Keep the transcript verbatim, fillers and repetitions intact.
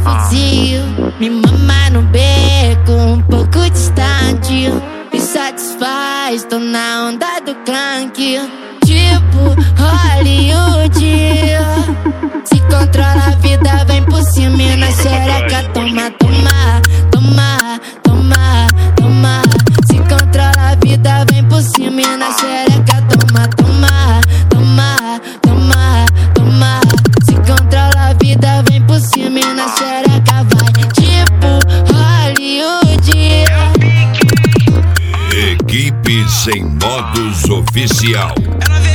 fuzil. Me mama no beco, um pouco distante. Me satisfaz, tô na onda do clank. Tipo Hollywood. Se controla a vida, vem por cima e na xereca. Toma, toma, toma, toma, toma. Se controla a vida, vem por cima e na xereca. Toma, toma, toma, toma, toma. Se controla a vida, vem por cima e na xereca. Vai tipo Hollywood. Equipe Sem Modos Oficial.